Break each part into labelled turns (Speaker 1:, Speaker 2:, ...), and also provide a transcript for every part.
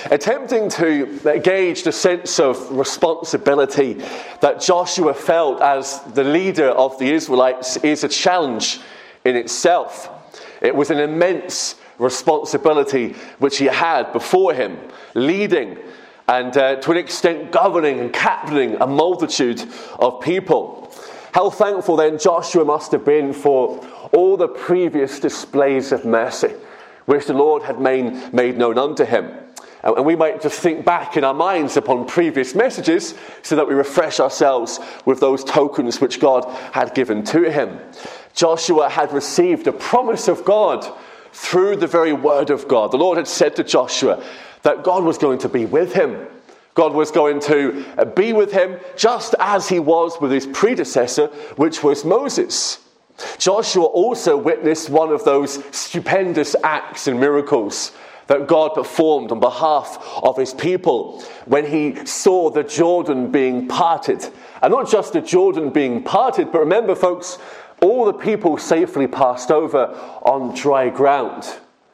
Speaker 1: attempting to gauge the sense of responsibility that Joshua felt as the leader of the Israelites is a challenge in itself. It was an immense responsibility which he had before him, leading and to an extent governing and captaining a multitude of people. How thankful then Joshua must have been for all the previous displays of mercy which the Lord had made known unto him. And we might just think back in our minds upon previous messages so that we refresh ourselves with those tokens which God had given to him. Joshua had received a promise of God through the very word of God. The Lord had said to Joshua that God was going to be with him. God was going to be with him just as he was with his predecessor, which was Moses. Joshua also witnessed one of those stupendous acts and miracles that God performed on behalf of his people when he saw the Jordan being parted. And not just the Jordan being parted, but remember, folks, all the people safely passed over on dry ground.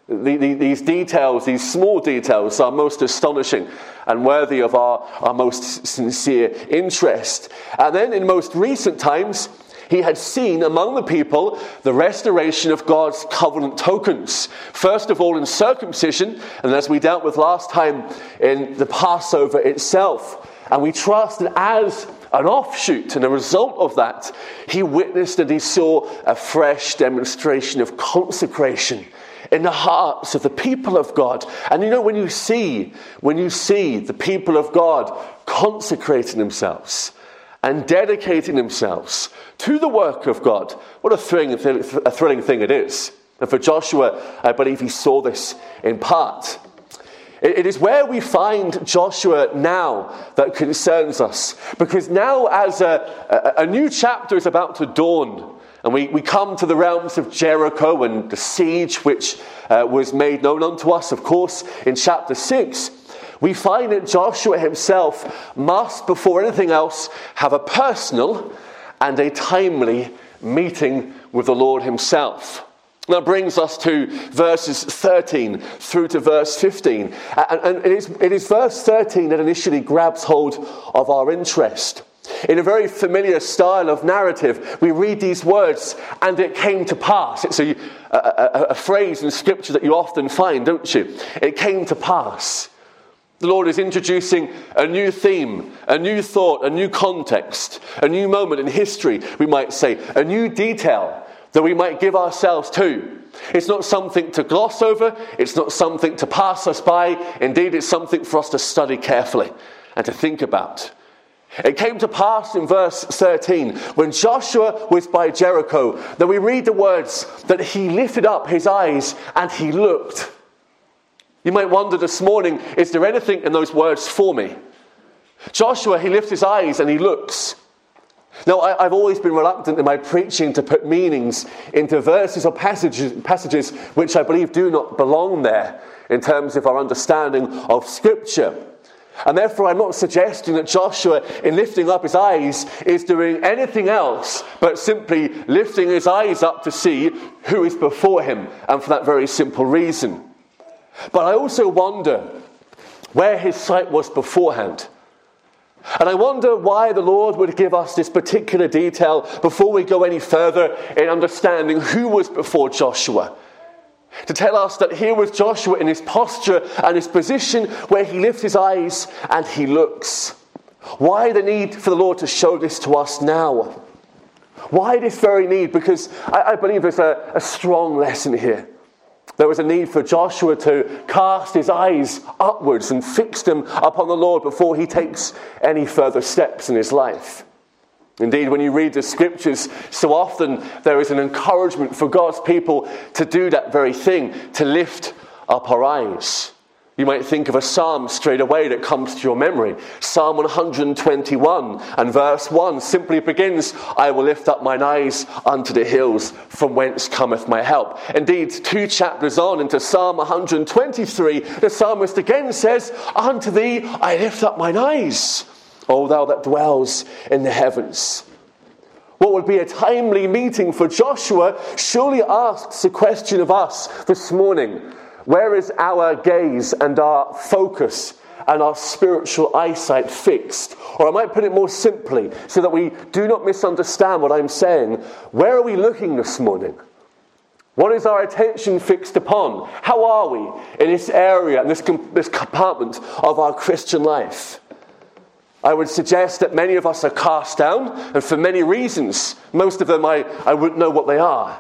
Speaker 1: These details, these small details, are most astonishing and worthy of our most sincere interest. And then in most recent times, he had seen among the people the restoration of God's covenant tokens. First of all in circumcision, and as we dealt with last time, in the Passover itself. And we trust that as an offshoot and a result of that, he witnessed and he saw a fresh demonstration of consecration in the hearts of the people of God. And you know, when you see the people of God consecrating themselves and dedicating themselves to the work of God, what a thrilling thing it is. And for Joshua, I believe he saw this in part. It is where we find Joshua now that concerns us, because now as a new chapter is about to dawn, and we come to the realms of Jericho and the siege which was made known unto us, of course, in chapter 6, we find that Joshua himself must, before anything else, have a personal and a timely meeting with the Lord himself. That brings us to verses 13 through to verse 15. And it is verse 13 that initially grabs hold of our interest. In a very familiar style of narrative, we read these words, and it came to pass. It's a phrase in Scripture that you often find, don't you? It came to pass. The Lord is introducing a new theme, a new thought, a new context, a new moment in history, we might say, a new detail that we might give ourselves to. It's not something to gloss over. It's not something to pass us by. Indeed, it's something for us to study carefully and to think about. It came to pass in verse 13, when Joshua was by Jericho, that we read the words that he lifted up his eyes and he looked. You might wonder this morning, is there anything in those words for me? Joshua, he lifts his eyes and he looks. Now, I've always been reluctant in my preaching to put meanings into verses or passages which I believe do not belong there in terms of our understanding of Scripture. And therefore, I'm not suggesting that Joshua, in lifting up his eyes, is doing anything else but simply lifting his eyes up to see who is before him, and for that very simple reason. But I also wonder where his sight was beforehand. And I wonder why the Lord would give us this particular detail before we go any further in understanding who was before Joshua. To tell us that here was Joshua in his posture and his position where he lifts his eyes and he looks. Why the need for the Lord to show this to us now? Why this very need? Because I believe there's a strong lesson here. There was a need for Joshua to cast his eyes upwards and fix them upon the Lord before he takes any further steps in his life. Indeed, when you read the Scriptures, so often there is an encouragement for God's people to do that very thing, to lift up our eyes. You might think of a psalm straight away that comes to your memory. Psalm 121 and verse 1 simply begins, I will lift up mine eyes unto the hills, from whence cometh my help. Indeed, 2 chapters on into Psalm 123, the psalmist again says, unto thee I lift up mine eyes, O thou that dwells in the heavens. What would be a timely meeting for Joshua surely asks a question of us this morning. Where is our gaze and our focus and our spiritual eyesight fixed? Or I might put it more simply, so that we do not misunderstand what I'm saying. Where are we looking this morning? What is our attention fixed upon? How are we in this area, in this compartment of our Christian life? I would suggest that many of us are cast down, and for many reasons. Most of them I wouldn't know what they are.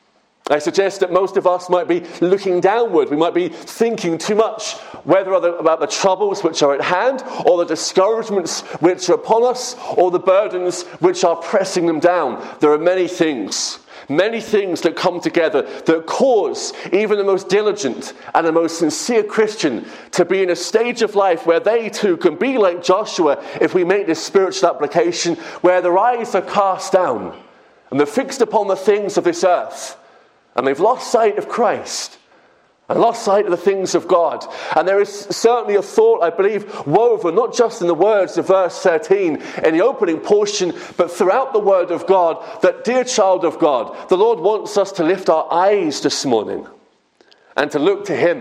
Speaker 1: I suggest that most of us might be looking downward. We might be thinking too much, whether about the troubles which are at hand, or the discouragements which are upon us, or the burdens which are pressing them down. There are many things that come together that cause even the most diligent and the most sincere Christian to be in a stage of life where they too can be like Joshua, if we make this spiritual application, where their eyes are cast down and they're fixed upon the things of this earth. And they've lost sight of Christ and lost sight of the things of God. And there is certainly a thought, I believe, woven, not just in the words of verse 13 in the opening portion, but throughout the Word of God, that, dear child of God, the Lord wants us to lift our eyes this morning and to look to Him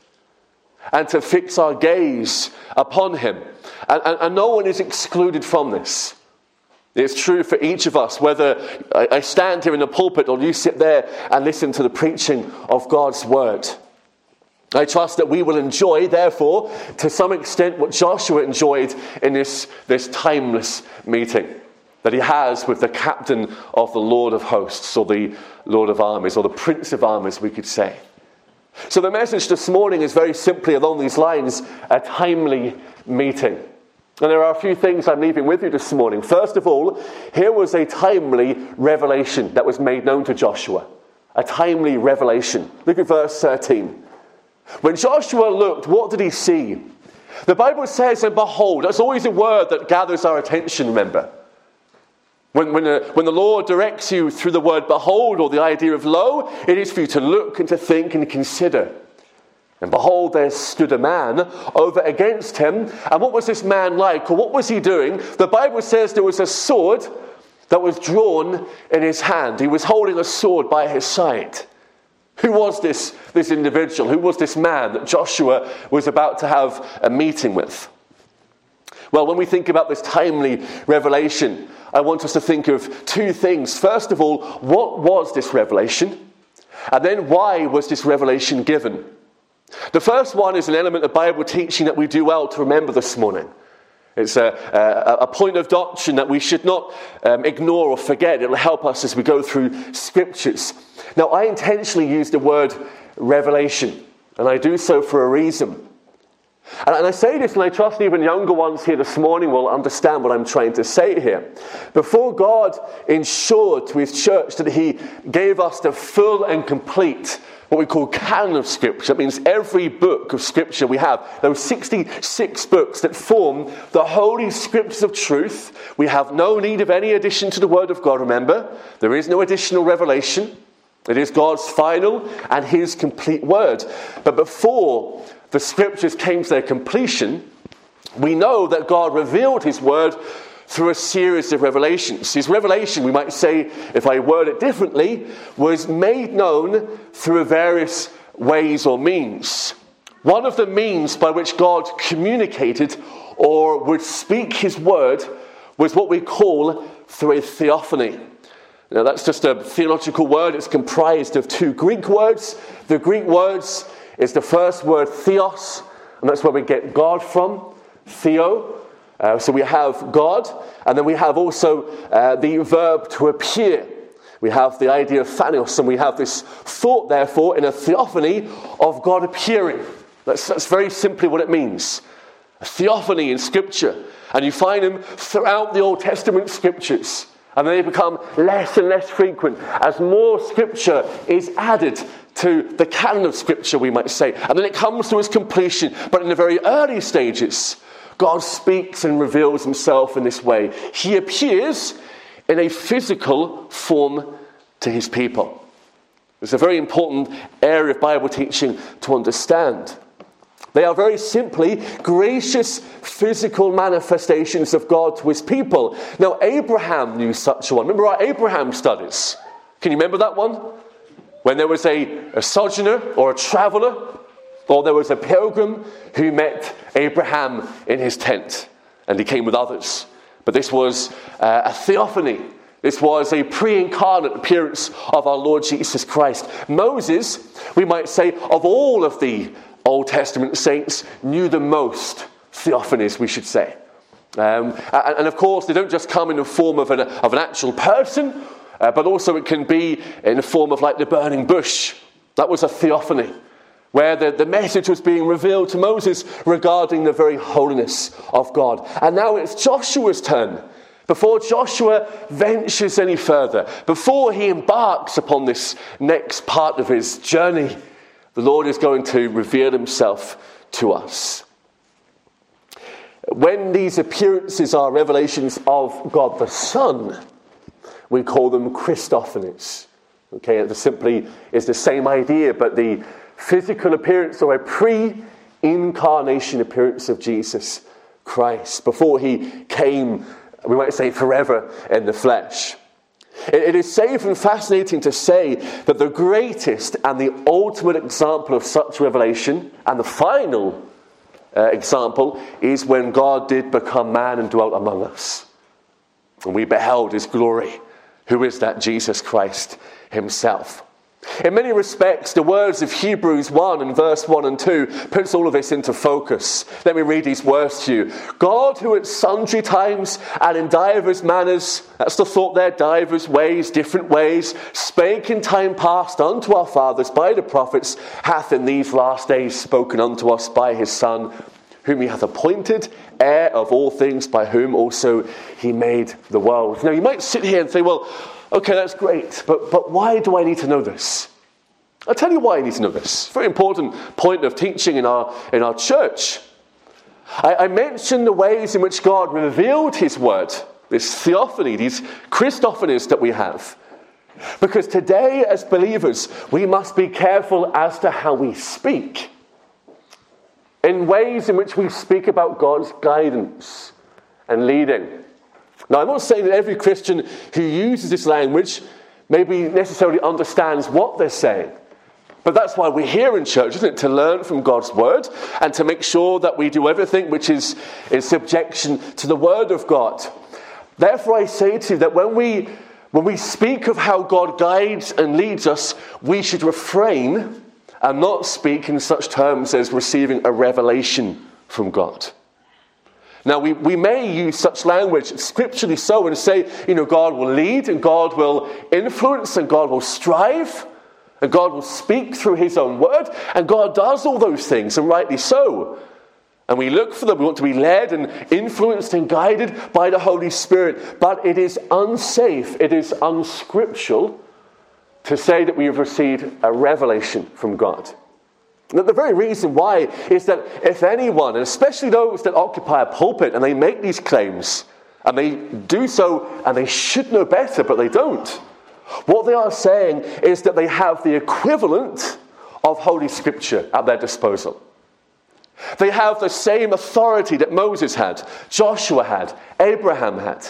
Speaker 1: and to fix our gaze upon Him. And no one is excluded from this. It's true for each of us, whether I stand here in the pulpit or you sit there and listen to the preaching of God's Word. I trust that we will enjoy, therefore, to some extent, what Joshua enjoyed in this timeless meeting that he has with the captain of the Lord of hosts, or the Lord of armies, or the Prince of armies, we could say. So the message this morning is very simply along these lines: a timely meeting. And there are a few things I'm leaving with you this morning. First of all, here was a timely revelation that was made known to Joshua. A timely revelation. Look at verse 13. When Joshua looked, what did he see? The Bible says, and behold. That's always a word that gathers our attention, remember. When the Lord directs you through the word behold, or the idea of lo, it is for you to look and to think and consider. And behold, there stood a man over against him. And what was this man like? Or what was he doing? The Bible says there was a sword that was drawn in his hand. He was holding a sword by his side. Who was this individual? Who was this man that Joshua was about to have a meeting with? Well, when we think about this timely revelation, I want us to think of two things. First of all, what was this revelation? And then why was this revelation given? The first one is an element of Bible teaching that we do well to remember this morning. It's a point of doctrine that we should not ignore or forget. It will help us as we go through scriptures. Now, I intentionally use the word revelation, and I do so for a reason. And I say this, and I trust even younger ones here this morning will understand what I'm trying to say here. Before God ensured to His church that He gave us the full and complete, what we call canon of Scripture. That means every book of Scripture we have. Those 66 books that form the Holy Scriptures of truth. We have no need of any addition to the Word of God, remember. There is no additional revelation. It is God's final and His complete Word. But before the Scriptures came to their completion, we know that God revealed His Word through a series of revelations. His revelation, we might say, if I word it differently, was made known through various ways or means. One of the means by which God communicated or would speak His Word was what we call through a theophany. Now, that's just a theological word. It's comprised of two Greek words. The Greek words is the first word theos, and that's where we get God from, theo. So we have God, and then we have also the verb to appear. We have the idea of phanios, and we have this thought, therefore, in a theophany of God appearing. That's very simply what it means. A theophany in Scripture. And you find them throughout the Old Testament Scriptures. And they become less and less frequent as more Scripture is added to the canon of Scripture, we might say. And then it comes to its completion. But in the very early stages, God speaks and reveals Himself in this way. He appears in a physical form to His people. It's a very important area of Bible teaching to understand. They are very simply gracious physical manifestations of God to His people. Now, Abraham knew such a one. Remember our Abraham studies? Can you remember that one? When there was a sojourner or a traveller Or there was a pilgrim who met Abraham in his tent, and he came with others. But this was a theophany. This was a pre-incarnate appearance of our Lord Jesus Christ. Moses, we might say, of all of the Old Testament saints, knew the most theophanies, we should say. And of course, they don't just come in the form of an actual person, but also it can be in the form of like the burning bush. That was a theophany, where the message was being revealed to Moses regarding the very holiness of God. And now it's Joshua's turn. Before Joshua ventures any further, before he embarks upon this next part of his journey, the Lord is going to reveal himself to us. When these appearances are revelations of God the Son, we call them Christophanies. Okay, it simply is the same idea, but the physical appearance or a pre-incarnation appearance of Jesus Christ before he came, we might say, forever in the flesh. It is safe and fascinating to say that the greatest and the ultimate example of such revelation, and the final example, is when God did become man and dwelt among us. And we beheld his glory. Who is that? Jesus Christ himself. In many respects, the words of Hebrews 1 and verse 1 and 2 puts all of this into focus. Let me read these words to you. God, who at sundry times and in divers manners, that's the thought there, divers ways, different ways, spake in time past unto our fathers by the prophets, hath in these last days spoken unto us by his Son, whom he hath appointed heir of all things, by whom also he made the world. Now you might sit here and say, well, okay, that's great, but why do I need to know this? I'll tell you why I need to know this. Very important point of teaching in our church. I mentioned the ways in which God revealed his word, this theophany, these Christophanies that we have. Because today, as believers, we must be careful as to how we speak. In ways in which we speak about God's guidance and leading. Now, I'm not saying that every Christian who uses this language maybe necessarily understands what they're saying. But that's why we're here in church, isn't it? To learn from God's word and to make sure that we do everything which is in subjection to the word of God. Therefore, I say to you that when we speak of how God guides and leads us, we should refrain and not speak in such terms as receiving a revelation from God. Now, we may use such language, scripturally so, and say, God will lead, and God will influence, and God will strive, and God will speak through his own word, and God does all those things, and rightly so. And we look for them, we want to be led and influenced and guided by the Holy Spirit. But it is unsafe, it is unscriptural to say that we have received a revelation from God. And the very reason why is that if anyone, and especially those that occupy a pulpit and they make these claims, and they do so and they should know better, but they don't, what they are saying is that they have the equivalent of Holy Scripture at their disposal. They have the same authority that Moses had, Joshua had, Abraham had.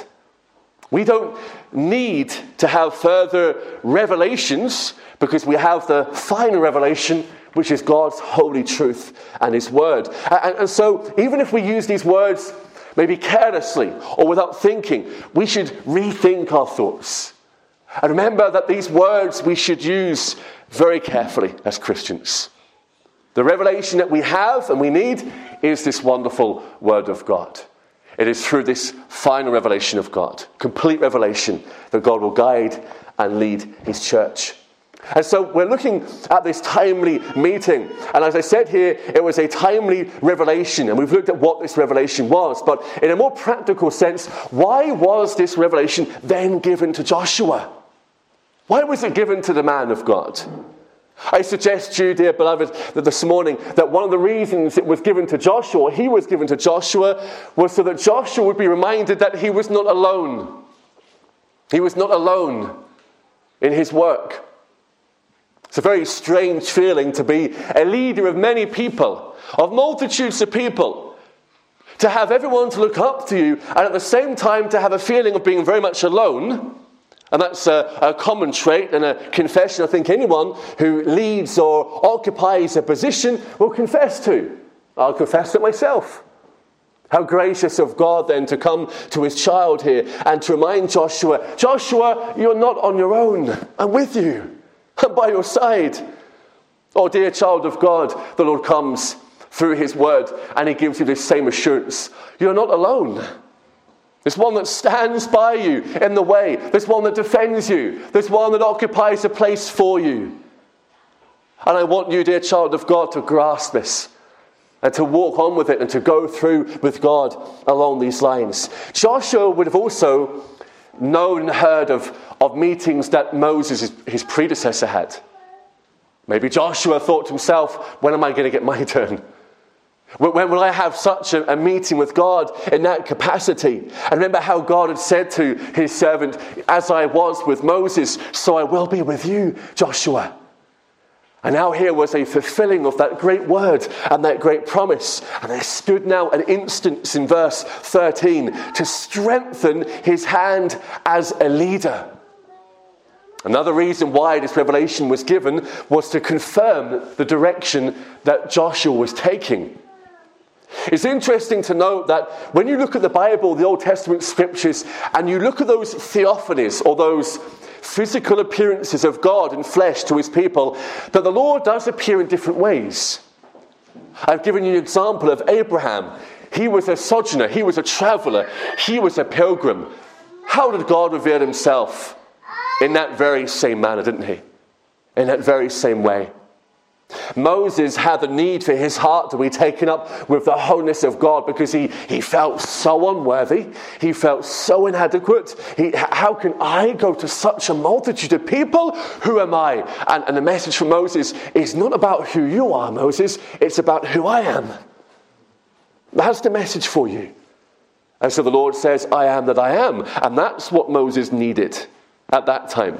Speaker 1: We don't need to have further revelations because we have the final revelation, which is God's holy truth and his word. And so even if we use these words maybe carelessly or without thinking, we should rethink our thoughts. And remember that these words we should use very carefully as Christians. The revelation that we have and we need is this wonderful word of God. It is through this final revelation of God, complete revelation, that God will guide and lead his church. And so we're looking at this timely meeting. And as I said here, it was a timely revelation. And we've looked at what this revelation was. But in a more practical sense, why was this revelation then given to Joshua? Why was it given to the man of God? I suggest to you, dear beloved, that this morning, that one of the reasons it was given to Joshua, he was given to Joshua, was so that Joshua would be reminded that he was not alone. He was not alone in his work. It's a very strange feeling to be a leader of many people, of multitudes of people, to have everyone to look up to you, and at the same time to have a feeling of being very much alone, And that's a common trait and a confession I think anyone who leads or occupies a position will confess to. I'll confess it myself. How gracious of God then to come to his child here and to remind Joshua, Joshua, you're not on your own. I'm with you. I'm by your side. Oh, dear child of God, the Lord comes through his word and he gives you this same assurance. You're not alone. There's one that stands by you in the way. There's one that defends you. There's one that occupies a place for you. And I want you, dear child of God, to grasp this and to walk on with it and to go through with God along these lines. Joshua would have also known and heard of meetings that Moses, his predecessor, had. Maybe Joshua thought to himself, when am I going to get my turn? When will I have such a meeting with God in that capacity? And remember how God had said to his servant, as I was with Moses, so I will be with you, Joshua. And now here was a fulfilling of that great word and that great promise. And there stood now an instance in verse 13 to strengthen his hand as a leader. Another reason why this revelation was given was to confirm the direction that Joshua was taking. It's interesting to note that when you look at the Bible, the Old Testament scriptures, and you look at those theophanies, or those physical appearances of God in flesh to his people, that the Lord does appear in different ways. I've given you an example of Abraham. He was a sojourner, he was a traveller, he was a pilgrim. How did God reveal himself? In that very same manner, didn't he? In that very same way. Moses had the need for his heart to be taken up with the holiness of God because he felt so unworthy. He felt so inadequate. How can I go to such a multitude of people? Who am I? And the message from Moses is not about who you are, Moses. It's about who I am. That's the message for you. And so the Lord says, I am that I am. And that's what Moses needed at that time.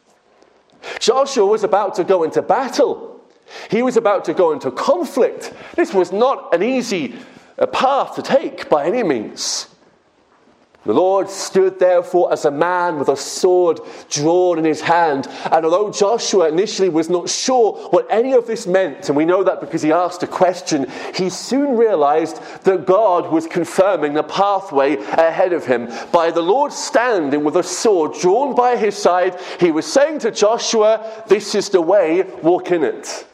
Speaker 1: Joshua was about to go into battle. He was about to go into conflict. This was not an easy path to take by any means. The Lord stood therefore as a man with a sword drawn in his hand. And although Joshua initially was not sure what any of this meant, and we know that because he asked a question, he soon realized that God was confirming the pathway ahead of him. By the Lord standing with a sword drawn by his side, he was saying to Joshua, this is the way, walk in it.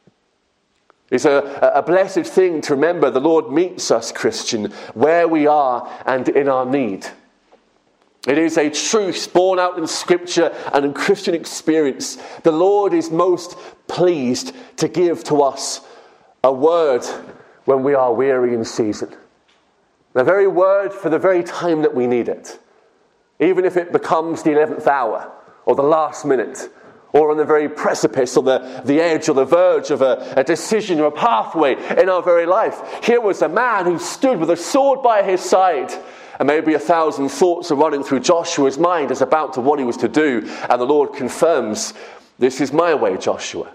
Speaker 1: It's a blessed thing to remember the Lord meets us, Christian, where we are and in our need. It is a truth born out in Scripture and in Christian experience. The Lord is most pleased to give to us a word when we are weary in season. The very word for the very time that we need it. Even if it becomes the 11th hour or the last minute, or on the very precipice, or the edge, or the verge of a decision or a pathway in our very life. Here was a man who stood with a sword by his side, and maybe 1,000 thoughts are running through Joshua's mind as about to what he was to do, and the Lord confirms, this is my way, Joshua.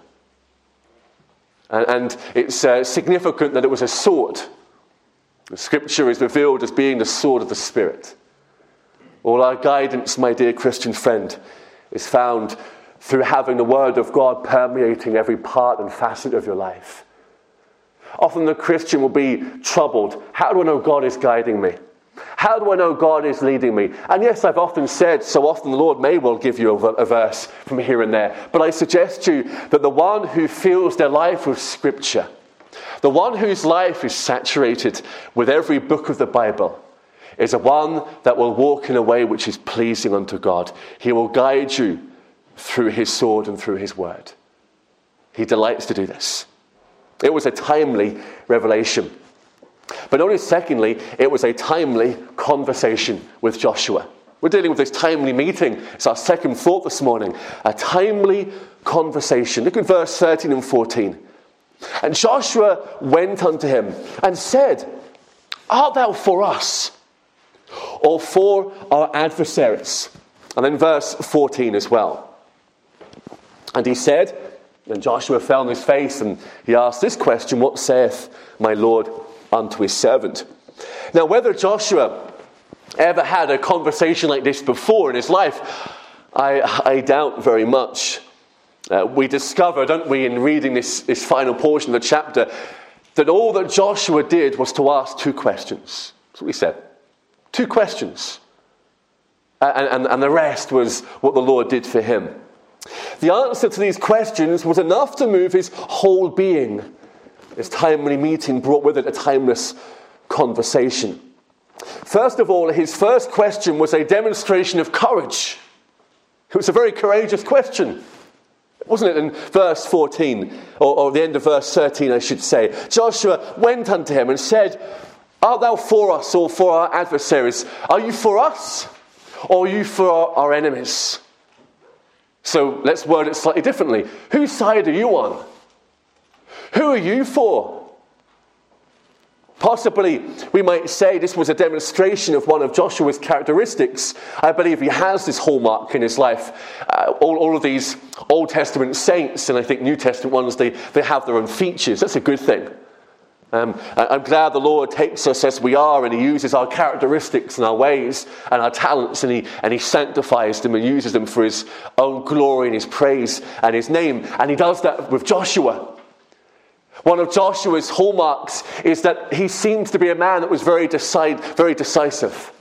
Speaker 1: And it's significant that it was a sword. The Scripture is revealed as being the sword of the Spirit. All our guidance, my dear Christian friend, is found through having the Word of God permeating every part and facet of your life. Often the Christian will be troubled. How do I know God is guiding me? How do I know God is leading me? And yes, I've often said, so often the Lord may well give you a verse from here and there. But I suggest to you that the one who fills their life with Scripture, the one whose life is saturated with every book of the Bible, is a one that will walk in a way which is pleasing unto God. He will guide you through his sword and through his word. He delights to do this. It was a timely revelation. But only secondly, it was a timely conversation with Joshua. We're dealing with this timely meeting. It's our second thought this morning. A timely conversation. Look at verse 13 and 14. And Joshua went unto him and said, art thou for us or for our adversaries? And then verse 14 as well. And he said, and Joshua fell on his face, and he asked this question, what saith my Lord unto his servant? Now, whether Joshua ever had a conversation like this before in his life, I doubt very much. We discover, don't we, in reading this final portion of the chapter, that all that Joshua did was to ask two questions. That's what he said. Two questions. And the rest was what the Lord did for him. The answer to these questions was enough to move his whole being. This timely meeting brought with it a timeless conversation. First of all, his first question was a demonstration of courage. It was a very courageous question. Wasn't it in verse 14, or the end of verse 13, I should say? Joshua went unto him and said, Art thou for us or for our adversaries? Are you for us or are you for our enemies? So let's word it slightly differently. Whose side are you on? Who are you for? Possibly, we might say this was a demonstration of one of Joshua's characteristics. I believe he has this hallmark in his life. All of these Old Testament saints, and I think New Testament ones, they have their own features. That's a good thing. I'm glad the Lord takes us as we are, and he uses our characteristics and our ways and our talents, and he sanctifies them and uses them for his own glory and his praise and his name. And he does that with Joshua. One of Joshua's hallmarks is that he seems to be a man that was very decisive.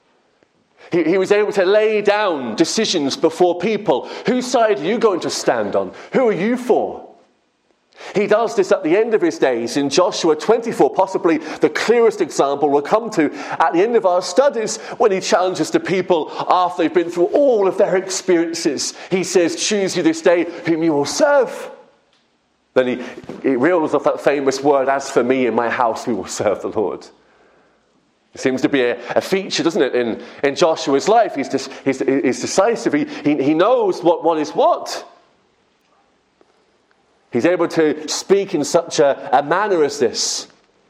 Speaker 1: He was able to lay down decisions before people. Whose side are you going to stand on? Who are you for? He does this at the end of his days in Joshua 24, possibly the clearest example we'll come to at the end of our studies, when he challenges the people after they've been through all of their experiences. He says, choose you this day whom you will serve. Then he reels off that famous word, as for me and my house, we will serve the Lord. It seems to be a feature, doesn't it, in Joshua's life. He's decisive. He knows what is what. He's able to speak in such a manner as this.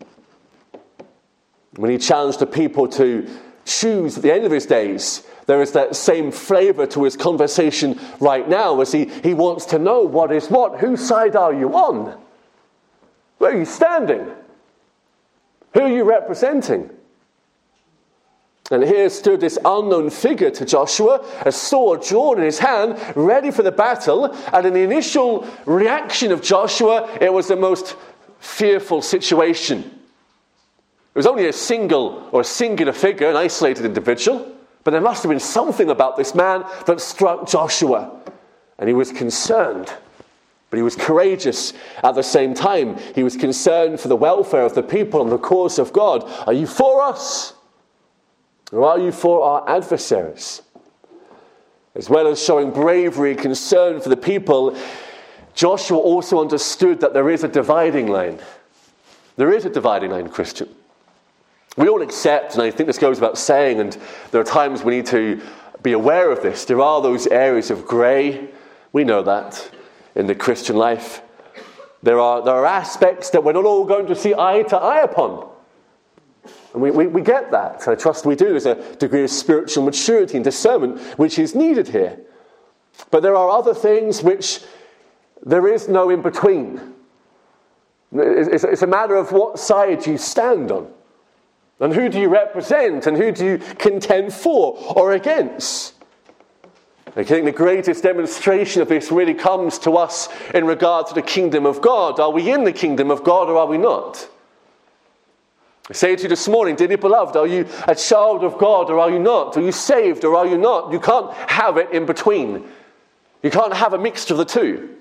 Speaker 1: When he challenged the people to choose at the end of his days, there is that same flavour to his conversation right now, as he wants to know what is what. Whose side are you on? Where are you standing? Who are you representing? And here stood this unknown figure to Joshua, a sword drawn in his hand, ready for the battle. And in the initial reaction of Joshua, it was the most fearful situation. It was only a singular figure, an isolated individual. But there must have been something about this man that struck Joshua. And he was concerned. But he was courageous at the same time. He was concerned for the welfare of the people and the cause of God. Are you for us? Or are you for our adversaries? As well as showing bravery and concern for the people, Joshua also understood that there is a dividing line. There is a dividing line, Christian. We all accept, and I think this goes without saying, and there are times we need to be aware of this. There are those areas of grey. We know that in the Christian life. There are aspects that we're not all going to see eye to eye upon. And we get that. I trust we do. There's a degree of spiritual maturity and discernment which is needed here. But there are other things which there is no in-between. It's a matter of what side you stand on. And who do you represent? And who do you contend for or against? I think the greatest demonstration of this really comes to us in regard to the kingdom of God. Are we in the kingdom of God or are we not? I say to you this morning, dearly beloved, are you a child of God or are you not? Are you saved or are you not? You can't have it in between. You can't have a mixture of the two.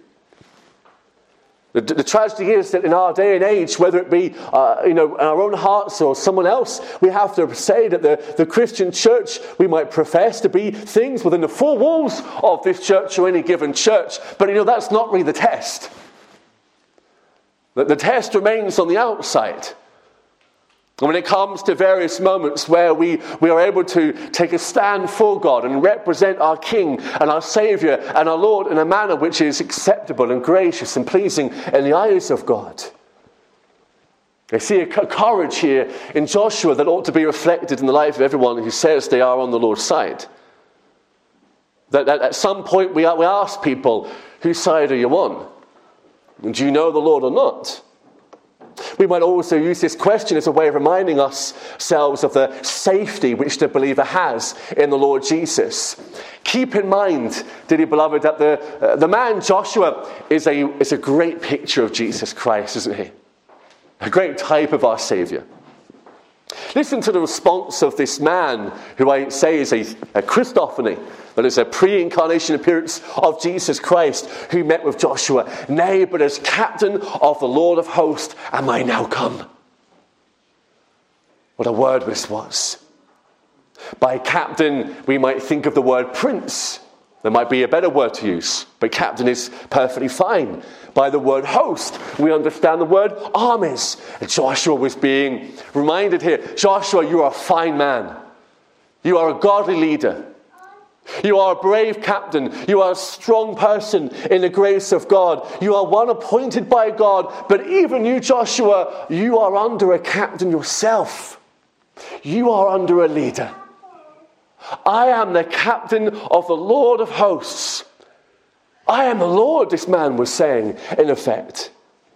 Speaker 1: The tragedy is that in our day and age, whether it be in our own hearts or someone else, we have to say that the Christian church, we might profess to be things within the four walls of this church or any given church. But that's not really the test. The test remains on the outside. And when it comes to various moments where we are able to take a stand for God and represent our King and our Saviour and our Lord in a manner which is acceptable and gracious and pleasing in the eyes of God. I see a courage here in Joshua that ought to be reflected in the life of everyone who says they are on the Lord's side. That at some point we ask people, whose side are you on? And do you know the Lord or not? We might also use this question as a way of reminding ourselves of the safety which the believer has in the Lord Jesus. Keep in mind, dearly beloved, that the man Joshua is a great picture of Jesus Christ, isn't he? A great type of our Saviour. Listen to the response of this man, who I say is a Christophany, that is a pre-incarnation appearance of Jesus Christ, who met with Joshua. Nay, but as captain of the Lord of hosts am I now come. What a word this was. By captain, we might think of the word prince. There might be a better word to use, but captain is perfectly fine. By the word host, we understand the word armies. And Joshua was being reminded here, Joshua, you are a fine man. You are a godly leader. You are a brave captain. You are a strong person in the grace of God. You are one appointed by God. But even you, Joshua, you are under a captain yourself. You are under a leader. I am the captain of the Lord of hosts. I am the Lord, this man was saying, in effect.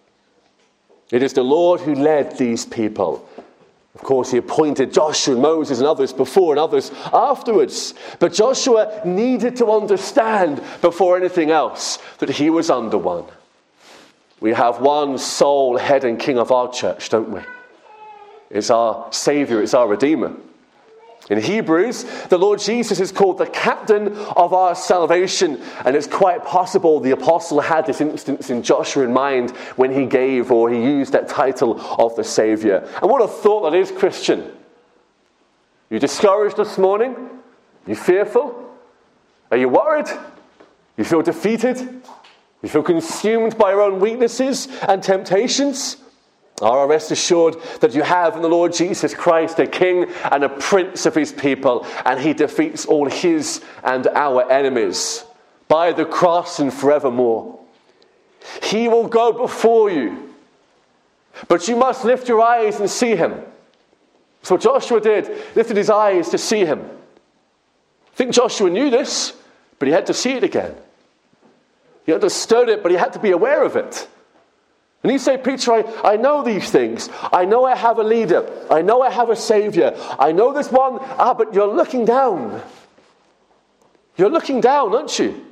Speaker 1: It is the Lord who led these people. Of course, he appointed Joshua and Moses and others before and others afterwards. But Joshua needed to understand before anything else that he was under one. We have one sole head and king of our church, don't we? It's our Saviour, it's our Redeemer. In Hebrews, the Lord Jesus is called the captain of our salvation, and it's quite possible the apostle had this instance in Joshua in mind when he gave or he used that title of the Saviour. And what a thought that is, Christian. You discouraged this morning? You fearful? Are you worried? You feel defeated? You feel consumed by your own weaknesses and temptations? Rest assured that you have in the Lord Jesus Christ a king and a prince of his people, and he defeats all his and our enemies by the cross and forevermore. He will go before you, but you must lift your eyes and see him. So Joshua did, lifted his eyes to see him. I think Joshua knew this, but he had to see it again. He understood it, but he had to be aware of it. And you say, Peter, I know these things. I know I have a leader. I know I have a Saviour. I know this one. But you're looking down. You're looking down, aren't you?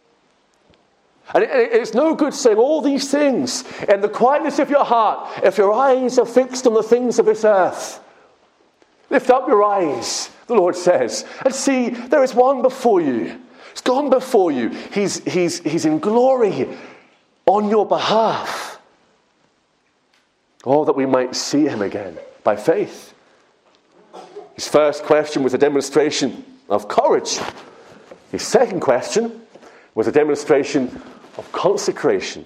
Speaker 1: And it's no good saying all these things in the quietness of your heart if your eyes are fixed on the things of this earth. Lift up your eyes, the Lord says, and see there is one before you. He's gone before you. He's in glory on your behalf. Oh, that we might see him again by faith. His first question was a demonstration of courage. His second question was a demonstration of consecration.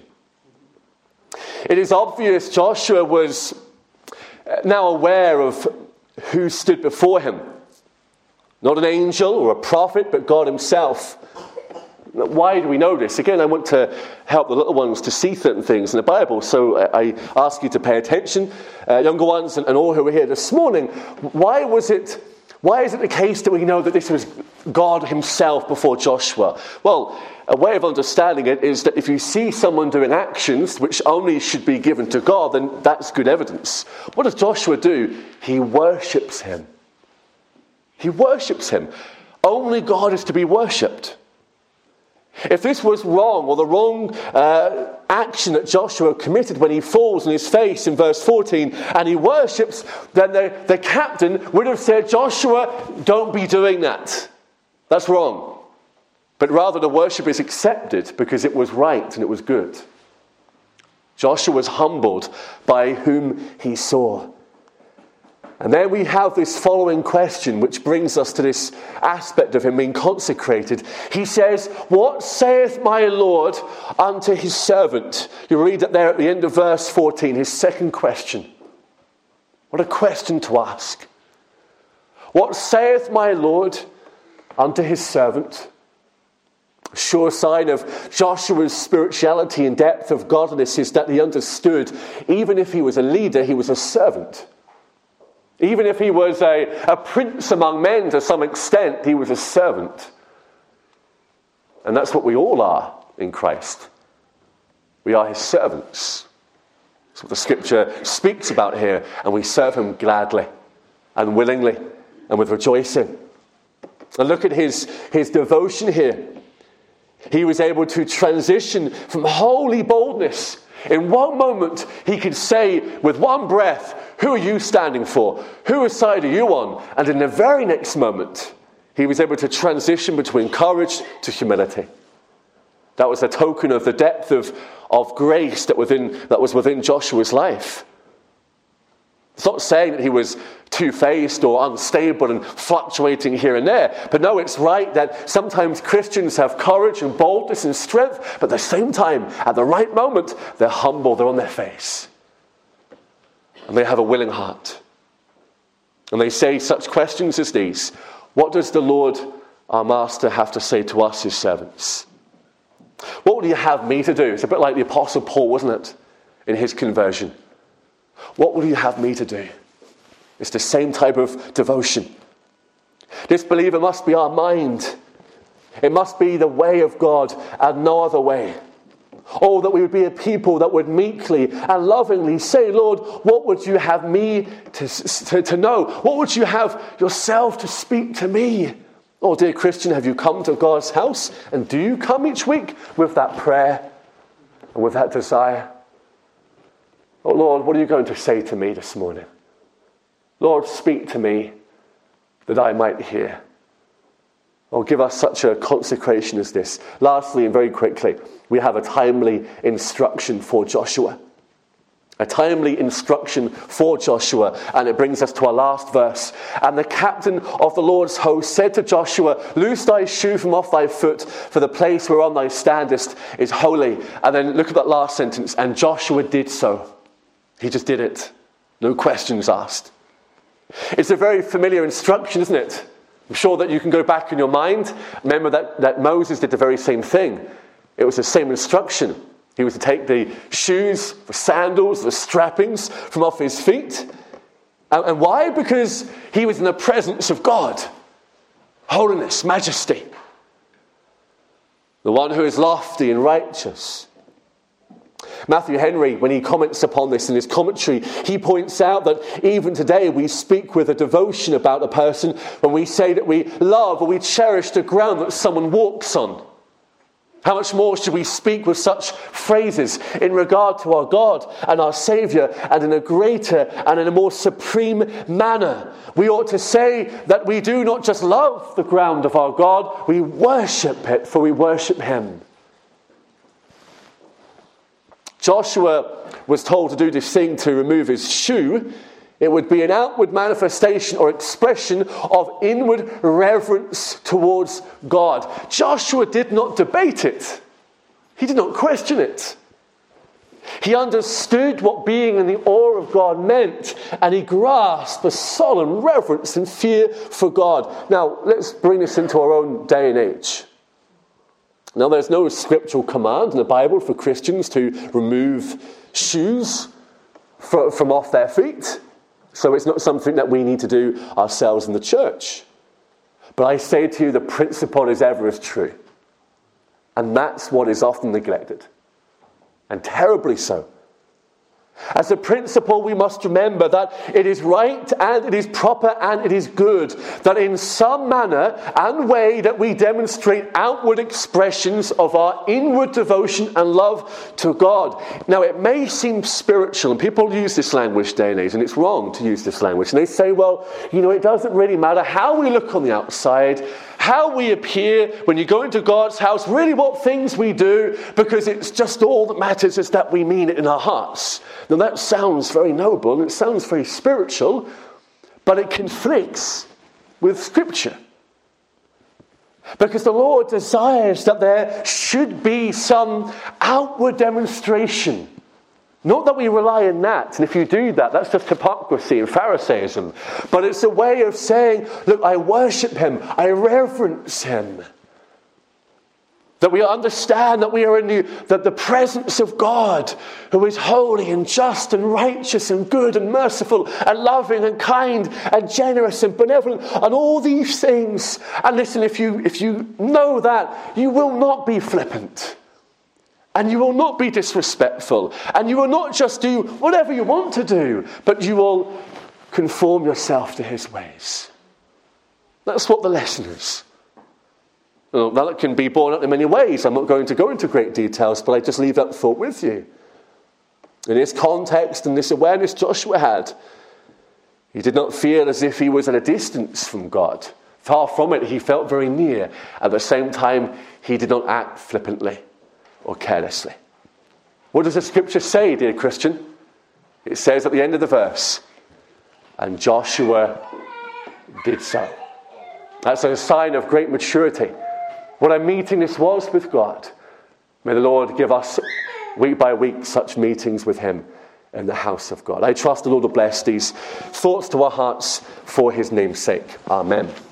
Speaker 1: It is obvious Joshua was now aware of who stood before him. Not an angel or a prophet, but God himself. Why do we know this? Again, I want to help the little ones to see certain things in the Bible, so I ask you to pay attention, younger ones and all who are here this morning. Why is it the case that we know that this was God himself before Joshua? Well, a way of understanding it is that if you see someone doing actions which only should be given to God, then that's good evidence. What does Joshua do? He worships him. He worships him. Only God is to be worshipped. If this was wrong, or the wrong action that Joshua committed when he falls on his face in verse 14 and he worships, then the captain would have said, Joshua, don't be doing that. That's wrong. But rather the worship is accepted because it was right and it was good. Joshua was humbled by whom he saw. And then we have this following question, which brings us to this aspect of him being consecrated. He says, what saith my Lord unto his servant? You read that there at the end of verse 14, his second question. What a question to ask. What saith my Lord unto his servant? A sure sign of Joshua's spirituality and depth of godliness is that he understood, even if he was a leader, he was a servant. Even if he was a prince among men to some extent, he was a servant. And that's what we all are in Christ. We are his servants. That's what the scripture speaks about here. And we serve him gladly and willingly and with rejoicing. And look at his devotion here. He was able to transition from holy boldness. In one moment, he could say with one breath, who are you standing for? Whose side are you on? And in the very next moment, he was able to transition between courage to humility. That was a token of the depth of grace that was within Joshua's life. It's not saying that he was two-faced or unstable and fluctuating here and there. But no, it's right that sometimes Christians have courage and boldness and strength, but at the same time, at the right moment, they're humble, they're on their face. And they have a willing heart. And they say such questions as these. What does the Lord, our Master, have to say to us, his servants? What would you have me to do? It's a bit like the Apostle Paul, wasn't it, in his conversion? What will you have me to do? It's the same type of devotion. This believer must be our mind. It must be the way of God and no other way. Oh, that we would be a people that would meekly and lovingly say, Lord, what would you have me to know? What would you have yourself to speak to me? Oh, dear Christian, have you come to God's house? And do you come each week with that prayer and with that desire? Oh, Lord, what are you going to say to me this morning? Lord, speak to me that I might hear. Oh, give us such a consecration as this. Lastly, and very quickly, we have a timely instruction for Joshua. A timely instruction for Joshua. And it brings us to our last verse. And the captain of the Lord's host said to Joshua, loose thy shoe from off thy foot, for the place whereon thou standest is holy. And then look at that last sentence. And Joshua did so. He just did it. No questions asked. It's a very familiar instruction, isn't it? I'm sure that you can go back in your mind. Remember that Moses did the very same thing. It was the same instruction. He was to take the shoes, the sandals, the strappings from off his feet. And why? Because he was in the presence of God. Holiness, majesty. The one who is lofty and righteous. Matthew Henry, when he comments upon this in his commentary, he points out that even today we speak with a devotion about a person when we say that we love or we cherish the ground that someone walks on. How much more should we speak with such phrases in regard to our God and our Saviour, and in a greater and in a more supreme manner? We ought to say that we do not just love the ground of our God, we worship it, for we worship him. Joshua was told to do this thing to remove his shoe. It would be an outward manifestation or expression of inward reverence towards God. Joshua did not debate it. He did not question it. He understood what being in the awe of God meant, and he grasped a solemn reverence and fear for God. Now, let's bring this into our own day and age. Now, there's no scriptural command in the Bible for Christians to remove shoes from off their feet. So it's not something that we need to do ourselves in the church. But I say to you, the principle is ever as true. And that's what is often neglected. And terribly so. As a principle, we must remember that it is right and it is proper and it is good that in some manner and way that we demonstrate outward expressions of our inward devotion and love to God. Now, it may seem spiritual, and people use this language today and age, and it's wrong to use this language. And they say, well, it doesn't really matter how we look on the outside, how we appear when you go into God's house, really what things we do, because it's just all that matters is that we mean it in our hearts. Now that sounds very noble, and it sounds very spiritual, but it conflicts with Scripture. Because the Lord desires that there should be some outward demonstration. Not that we rely on that, and if you do that, that's just hypocrisy and Pharisaism. But it's a way of saying, look, I worship him, I reverence him. That we understand that we are in the presence of God, who is holy and just and righteous and good and merciful and loving and kind and generous and benevolent and all these things. And listen, if you know that, you will not be flippant. And you will not be disrespectful. And you will not just do whatever you want to do, but you will conform yourself to his ways. That's what the lesson is. Well, that can be borne out in many ways. I'm not going to go into great details, but I just leave that thought with you. In this context and this awareness Joshua had, he did not feel as if he was at a distance from God. Far from it, he felt very near. At the same time, he did not act flippantly or carelessly. What does the scripture say, dear Christian? It says at the end of the verse, and Joshua did so. That's a sign of great maturity. What a meeting this was with God. May the Lord give us week by week such meetings with him in the house of God. I trust the Lord will bless these thoughts to our hearts for his name's sake. Amen.